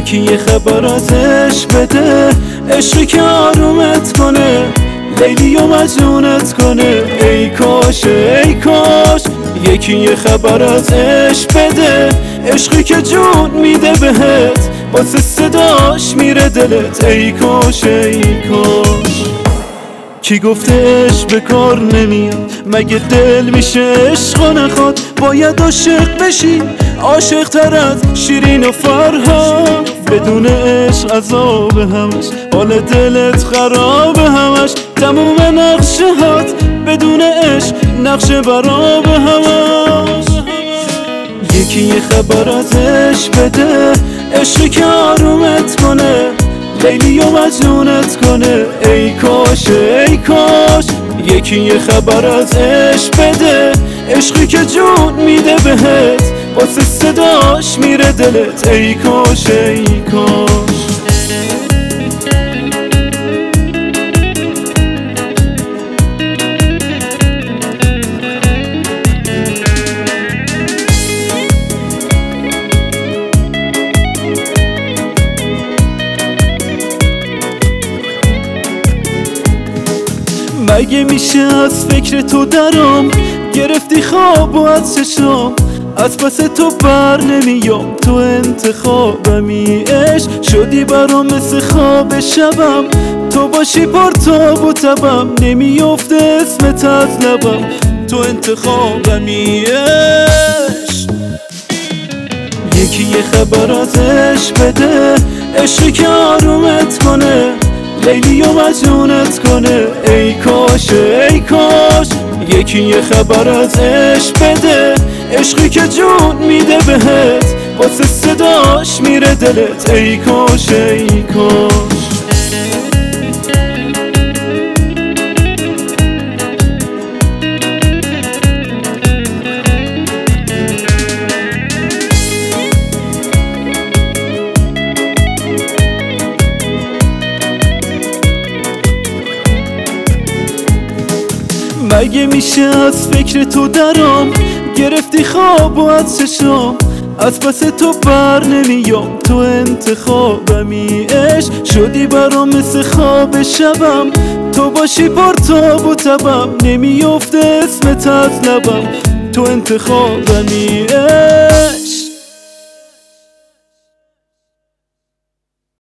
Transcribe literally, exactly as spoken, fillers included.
یکی یه خبر ازش بده، عشقی که آرومت کنه، لیلی و مجنونت کنه. ای کاش ای کاش یکی یه خبر ازش بده، عشقی که جون میده بهت، واسه صداش میره دلت. ای کاش ای کاش. کی گفتش به کار نمیاد؟ مگه دل میشه عشق و نخواد؟ باید عاشق بشی، عاشق تر از شیرین و فرهاد. بدون عشق عذاب همش، حال دلت خراب همش. تموم نقشه هات بدون عشق نقشه براب همش. یکی یه خبر ازش بده، عشقی که آرومت کنه، لیلی و مجنونت کنه. ای کاش ای کاش یکی یه خبر ازش بده، عشقی که جون میده بهت، واسه صداش میره دلت. ای کاش ای کاش. مگه میشه از فکر تو درام؟ گرفتی خواب و از چشام، از پس تو بر نمیام. تو انتخابمی، عشق شدی برام مثل خواب شبم. تو باشی پرتاب و تبم، نمیافته اسمت از لبم. تو انتخابمی عشق. یکی یه خبر ازش بده، عشقی که آرومت کنه، لیلی و مجنونت کنه. ای کاش ای کاش یکی یه خبر ازش بده، عشقی که جون میده بهت، واسه صداش میره دلت. ای کاش ای کاش. مگه میشه از فکر تو درام؟ گرفتی خواب و از چشام، از پس تو بر نمیام. تو انتخابمی، عشق شدی برام مثل خواب شبم. تو باشی پرتاب و تبم، نمیافته اسمت از لبم. تو انتخابمی عشق.